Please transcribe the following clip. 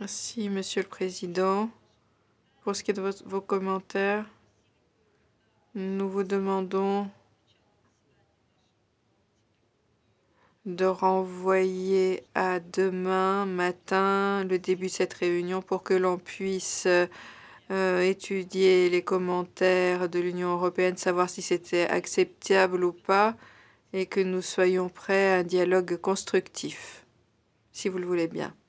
Merci, Monsieur le Président. Pour ce qui est de vos commentaires, nous vous demandons de renvoyer à demain matin le début de cette réunion pour que l'on puisse étudier les commentaires de l'Union européenne, savoir si c'était acceptable ou pas, et que nous soyons prêts à un dialogue constructif, si vous le voulez bien.